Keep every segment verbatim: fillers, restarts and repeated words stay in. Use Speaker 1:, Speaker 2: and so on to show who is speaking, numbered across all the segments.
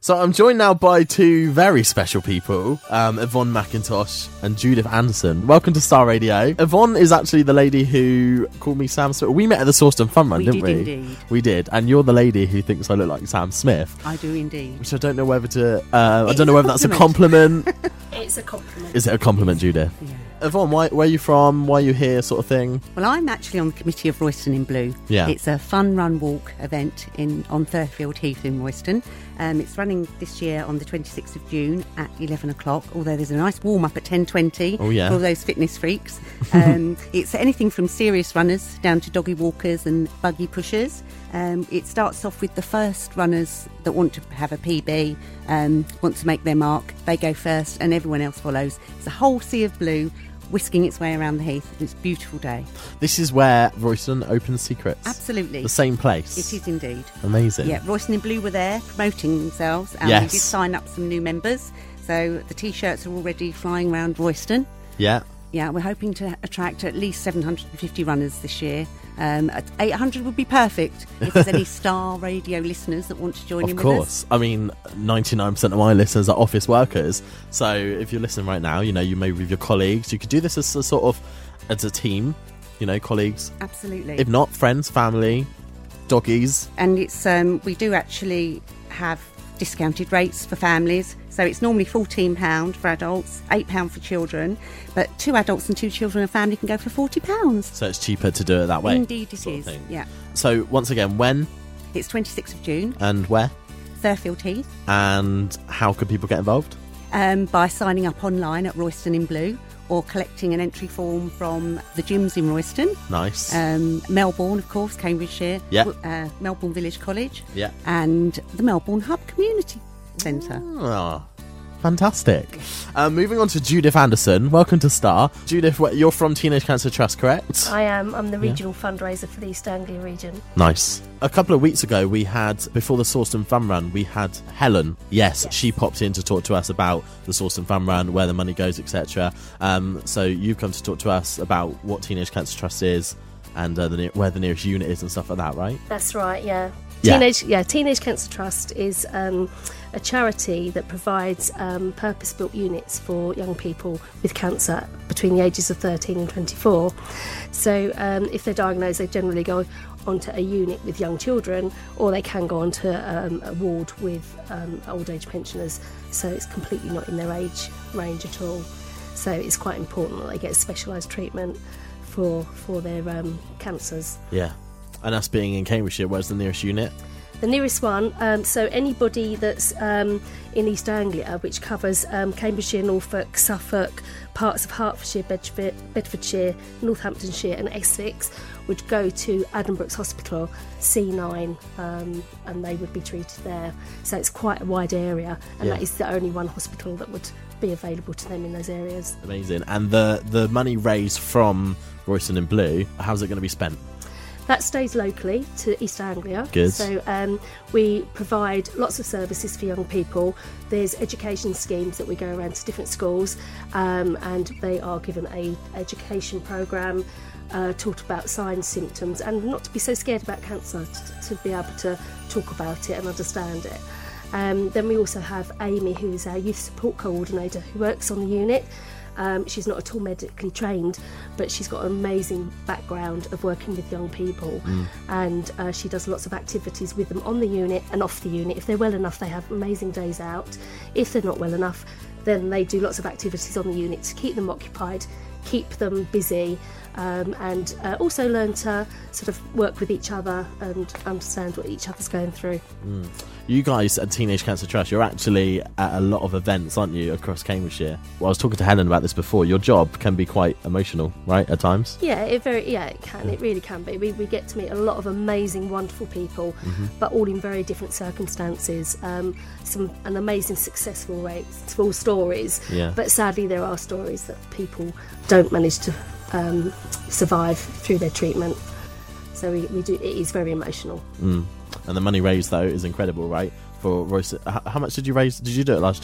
Speaker 1: So I'm joined now by two very special people, um, Yvonne McIntosh and Judith Anderson. Welcome to Star Radio. Yvonne is actually the lady who called me Sam Smith. We met at the Sawston Fun Run,
Speaker 2: we
Speaker 1: didn't
Speaker 2: did
Speaker 1: we?
Speaker 2: Indeed.
Speaker 1: We did. And you're the lady who thinks I look like Sam Smith.
Speaker 2: I do indeed.
Speaker 1: Which I don't know whether to... Uh, I don't know
Speaker 2: a
Speaker 1: whether that's a compliment.
Speaker 3: It's a compliment.
Speaker 1: Is it a compliment, Judith?
Speaker 2: Yeah.
Speaker 1: Yvonne, why, where are you from? Why are you here, sort of thing?
Speaker 2: Well, I'm actually on the committee of Royston in Blue.
Speaker 1: Yeah.
Speaker 2: It's a fun run walk event in on Thurfield Heath in Royston. Um, it's running this year on the twenty-sixth of June at eleven o'clock, although there's a nice warm-up at ten twenty
Speaker 1: oh, yeah.
Speaker 2: for all those fitness freaks. Um, it's anything from serious runners down to doggy walkers and buggy pushers. Um, it starts off with the first runners that want to have a P B, um, want to make their mark. They go first and everyone else follows. It's a whole sea of blue whisking its way around the heath. It's a beautiful day.
Speaker 1: This is where Royston opens secrets.
Speaker 2: Absolutely.
Speaker 1: The same place.
Speaker 2: It is indeed.
Speaker 1: Amazing.
Speaker 2: Yeah, Royston in Blue were there promoting themselves, and
Speaker 1: yes.
Speaker 2: we did sign up some new members. So the T-shirts are already flying around Royston.
Speaker 1: Yeah.
Speaker 2: Yeah, we're hoping to attract at least seven hundred fifty runners this year. Um, at eight hundred would be perfect if there's any Star Radio listeners that want to join
Speaker 1: of
Speaker 2: in with
Speaker 1: course.
Speaker 2: us.
Speaker 1: I mean, ninety-nine percent of my listeners are office workers. So if you're listening right now, you know, you may be with your colleagues. You could do this as a sort of, as a team, you know, colleagues.
Speaker 2: Absolutely.
Speaker 1: If not, friends, family, doggies.
Speaker 2: And it's um, we do actually have discounted rates for families. So it's normally fourteen pounds for adults, eight pounds for children, but two adults and two children in a family can go for forty pounds.
Speaker 1: So it's cheaper to do it that way.
Speaker 2: Indeed it is, yeah.
Speaker 1: So once again, when?
Speaker 2: It's twenty-sixth of June.
Speaker 1: And where?
Speaker 2: Thurfield Heath.
Speaker 1: And how could people get involved?
Speaker 2: Um, by signing up online at Royston in Blue or collecting an entry form from the gyms in Royston.
Speaker 1: Nice.
Speaker 2: Um, Melbourne, of course, Cambridgeshire.
Speaker 1: Yeah.
Speaker 2: Uh, Melbourne Village College.
Speaker 1: Yeah.
Speaker 2: And the Melbourne Hub Community Centre.
Speaker 1: Oh, fantastic. Uh, moving on to Judith Anderson. Welcome to Star. Judith, you're from Teenage Cancer Trust, correct?
Speaker 3: I am. I'm the regional yeah. fundraiser for the East Anglia region.
Speaker 1: Nice. A couple of weeks ago, we had, before the Sawston Fun Run, we had Helen. Yes, yes, she popped in to talk to us about the Sawston Fun Run, where the money goes, et cetera. Um, so you've come to talk to us about what Teenage Cancer Trust is and uh, the, where the nearest unit is and stuff like that, right?
Speaker 3: That's right, yeah.
Speaker 1: Yeah.
Speaker 3: Teenage, yeah, Teenage Cancer Trust is um, a charity that provides um, purpose-built units for young people with cancer between the ages of thirteen and twenty-four. So um, if they're diagnosed, they generally go onto a unit with young children, or they can go onto um, a ward with um, old age pensioners. So it's completely not in their age range at all. So it's quite important that they get specialised treatment for for their um, cancers.
Speaker 1: Yeah. And us being in Cambridgeshire, where's the nearest unit?
Speaker 3: The nearest one, um, so anybody that's um, in East Anglia, which covers um, Cambridgeshire, Norfolk, Suffolk, parts of Hertfordshire, Bedford, Bedfordshire, Northamptonshire and Essex, would go to Addenbrooke's Hospital, C nine, um, and they would be treated there. So it's quite a wide area, and
Speaker 1: yeah.
Speaker 3: that is the only one hospital that would be available to them in those areas.
Speaker 1: Amazing. And the, the money raised from Royston in Blue, how's it going to be spent?
Speaker 3: That stays locally to East Anglia.
Speaker 1: Good.
Speaker 3: So um, we provide lots of services for young people. There's education schemes that we go around to different schools, um, and they are given a education programme, uh, taught about signs, symptoms, and not to be so scared about cancer, to, to be able to talk about it and understand it. Um, then we also have Amy, who is our youth support coordinator, who works on the unit. Um, she's not at all medically trained, but she's got an amazing background of working with young people, mm. and uh, she does lots of activities with them on the unit and off the unit. If they're well enough, they have amazing days out. If they're not well enough, then they do lots of activities on the unit to keep them occupied, keep them busy, um, and uh, also learn to sort of work with each other and understand what each other's going through.
Speaker 1: Mm. You guys at Teenage Cancer Trust, you're actually at a lot of events, aren't you, across Cambridgeshire? Well, I was talking to Helen about this before. Your job can be quite emotional, right, at times?
Speaker 3: Yeah, it very yeah, it can. It really can be. We we get to meet a lot of amazing, wonderful people, mm-hmm. but all in very different circumstances. Um, some an amazing, successful rates, full stories.
Speaker 1: Yeah.
Speaker 3: But sadly, there are stories that people don't manage to um, survive through their treatment. So we, we do. It is very emotional.
Speaker 1: Mm. And the money raised, though, is incredible, right? For Royston. How much did you raise? Did you do it last year?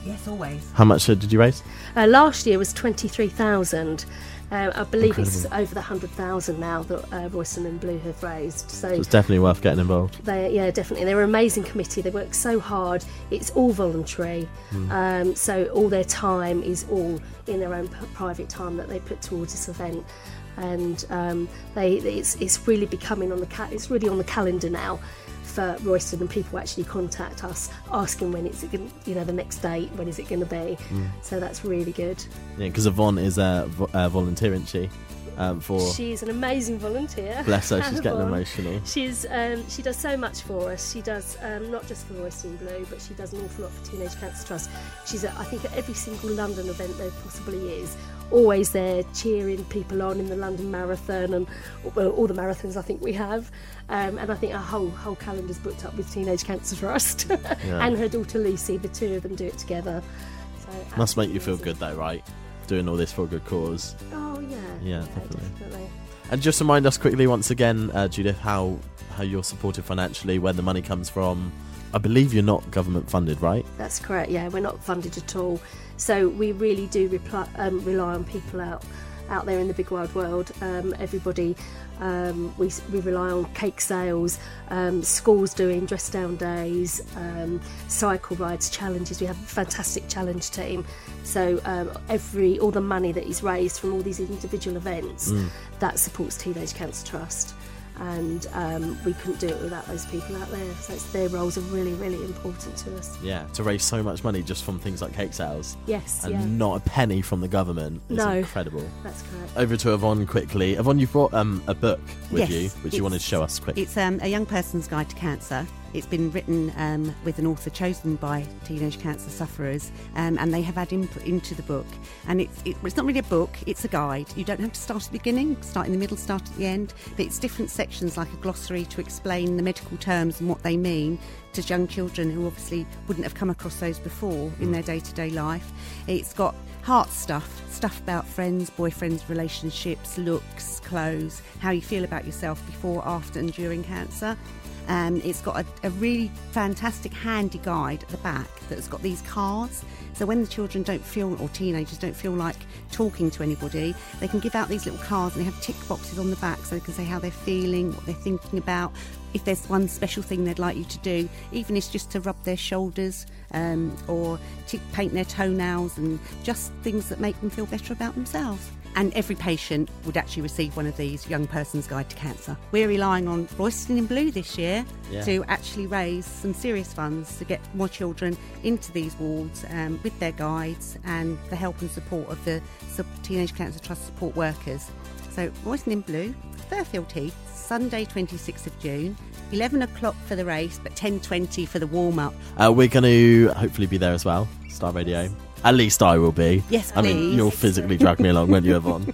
Speaker 2: Yes, always.
Speaker 1: How much uh, did you raise?
Speaker 3: Uh, last year was twenty-three thousand. Uh, I believe
Speaker 1: Incredible.
Speaker 3: it's over the one hundred thousand now that uh, Royston and Blue have raised. So,
Speaker 1: So it's definitely worth getting involved.
Speaker 3: they, yeah, definitely. They're an amazing committee. They work so hard. It's all voluntary.
Speaker 1: Mm.
Speaker 3: Um, so all their time is all in their own p- private time that they put towards this event. And um, they, it's, it's really becoming on the ca- it's really on the calendar now for Royston, and people actually contact us asking when it's going, you know, the next date, when is it going to be.
Speaker 1: Mm.
Speaker 3: So that's really good.
Speaker 1: Yeah, because Yvonne is a vo- uh, volunteer, isn't she? Um, for
Speaker 3: She's an amazing volunteer.
Speaker 1: bless her, she's getting
Speaker 3: Yvonne.
Speaker 1: emotional.
Speaker 3: She's um, she does so much for us. She does um, not just for Royston Blue, but she does an awful lot for Teenage Cancer Trust. She's at, I think at every single London event there possibly is, always there cheering people on in the London Marathon and well, all the marathons I think we have. Um, and I think our whole whole calendar's booked up with Teenage Cancer Trust
Speaker 1: Yeah.
Speaker 3: and her daughter Lucy. The two of them do it together. So
Speaker 1: Must make you feel
Speaker 3: amazing.
Speaker 1: good though, right? Doing all this for a good cause.
Speaker 3: Oh yeah.
Speaker 1: Yeah, definitely.
Speaker 3: definitely.
Speaker 1: And just remind us quickly once again, uh, Judith, how how you're supported financially, where the money comes from. I believe you're not government funded, right?
Speaker 3: That's correct, yeah, we're not funded at all. So we really do reply, um, rely on people out out there in the big wide world. Um, everybody, um, we, we rely on cake sales, um, schools doing dress down days, um, cycle rides, challenges. We have a fantastic challenge team. So um, every all the money that is raised from all these individual events,
Speaker 1: Mm.
Speaker 3: that supports Teenage Cancer Trust. And um, we couldn't do it without those people out there. So it's, their roles are really, really important to us.
Speaker 1: Yeah, to raise so much money just from things like cake sales
Speaker 3: Yes,
Speaker 1: and
Speaker 3: yeah,
Speaker 1: not a penny from the government is
Speaker 3: No.
Speaker 1: incredible.
Speaker 3: that's correct.
Speaker 1: Over to Yvonne quickly. Yvonne, you've brought um, a book with
Speaker 2: Yes,
Speaker 1: you, which you
Speaker 2: it's-
Speaker 1: wanted to show us quickly.
Speaker 2: It's um, a young person's guide to cancer. It's been written um, with an author chosen by teenage cancer sufferers, um, and they have had input into the book. And it's, it, it's not really a book, it's a guide. You don't have to start at the beginning, start in the middle, start at the end. But it's different sections, like a glossary to explain the medical terms and what they mean to young children who obviously wouldn't have come across those before in their day-to-day life. It's got heart stuff, stuff about friends, boyfriends, relationships, looks, clothes, how you feel about yourself before, after and during cancer. Um, it's got a, a really fantastic handy guide at the back that's got these cards. So when the children don't feel, or teenagers don't feel like talking to anybody, they can give out these little cards and they have tick boxes on the back so they can say how they're feeling, what they're thinking about, if there's one special thing they'd like you to do, even if it's just to rub their shoulders um, or to paint their toenails, and just things that make them feel better about themselves. And every patient would actually receive one of these Young Person's Guide to Cancer. We're relying on Royston in Blue this year
Speaker 1: Yeah.
Speaker 2: to actually raise some serious funds to get more children into these wards um, with their guides and the help and support of the sub- Teenage Cancer Trust support workers. So Royston in Blue, Fairfield Heath, Sunday twenty-sixth of June, eleven o'clock for the race, but ten twenty for the warm-up.
Speaker 1: Uh, we're going to hopefully be there as well, Star Radio. At least I will be.
Speaker 2: Yes,
Speaker 1: I mean,
Speaker 2: please.
Speaker 1: you'll physically drag me along, won't you, Yvonne?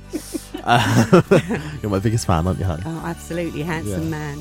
Speaker 1: Uh, you're my biggest fan, aren't you, hon?
Speaker 2: Oh, absolutely, handsome
Speaker 1: Yeah.
Speaker 2: man.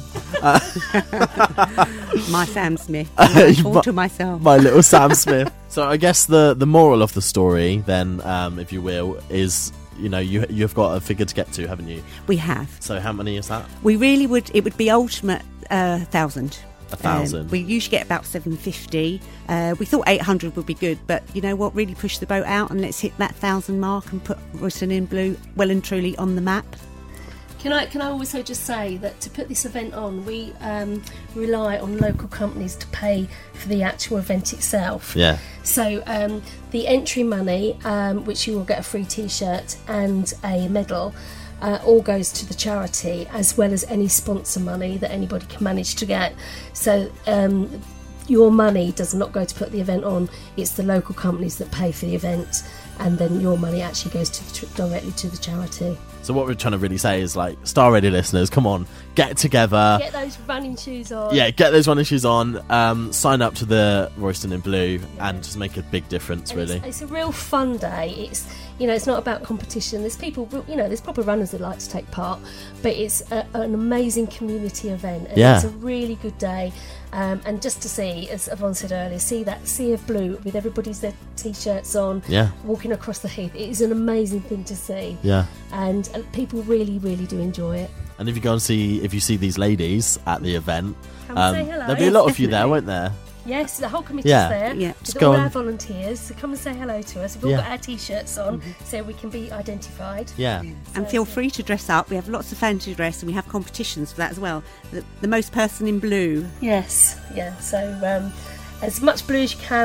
Speaker 2: My Sam Smith.
Speaker 1: You
Speaker 2: All
Speaker 1: mu-
Speaker 2: to myself.
Speaker 1: My little Sam Smith. So I guess the, the moral of the story, then, um, if you will, is, you know, you, you've got a figure to get to, haven't you?
Speaker 2: We have.
Speaker 1: So how many is that?
Speaker 2: We really would, it would be ultimate uh, thousand.
Speaker 1: A thousand.
Speaker 2: Um, we usually get about seven fifty. Uh, we thought eight hundred would be good, but you know what? Really push the boat out and let's hit that thousand mark and put Royston in Blue well and truly on the map.
Speaker 3: Can I can I also just say that to put this event on, we um, rely on local companies to pay for the actual event itself.
Speaker 1: Yeah.
Speaker 3: So um, the entry money, um, which you will get a free T-shirt and a medal, uh, all goes to the charity, as well as any sponsor money that anybody can manage to get. So um, your money does not go to put the event on, it's the local companies that pay for the event, and then your money actually goes to the, directly to the charity.
Speaker 1: So what we're trying to really say is, like, Star Radio listeners, come on, get together.
Speaker 3: Get those running shoes on.
Speaker 1: Yeah, get those running shoes on, um, sign up to the Royston in Blue, and just make a big difference,
Speaker 3: And
Speaker 1: really.
Speaker 3: It's, it's a real fun day. It's, you know, it's not about competition. There's people, you know, there's proper runners that like to take part, but it's a, an amazing community event. And
Speaker 1: Yeah.
Speaker 3: It's a really good day. Um, and just to see, as Yvonne said earlier, see that sea of blue with everybody's their T-shirts on,
Speaker 1: Yeah.
Speaker 3: walking across the heath. It is an amazing thing to see.
Speaker 1: Yeah.
Speaker 3: And, and people really, really do enjoy it.
Speaker 1: And if you go and see, if you see these ladies at the event,
Speaker 3: Come and
Speaker 1: um,
Speaker 3: say hello.
Speaker 1: there'll be a lot of you there, won't there?
Speaker 3: Yes, the whole committee's
Speaker 1: Yeah.
Speaker 3: there.
Speaker 2: Yeah.
Speaker 3: With
Speaker 1: go
Speaker 3: all
Speaker 1: on.
Speaker 3: our volunteers, so come and say hello to us. We've all
Speaker 1: Yeah.
Speaker 3: got our T-shirts on, so we can be identified.
Speaker 1: Yeah.
Speaker 2: And feel free to dress up. We have lots of fancy dress, and we have competitions for that as well. The, the most person in blue.
Speaker 3: Yes, yeah. So um, as much blue as you can.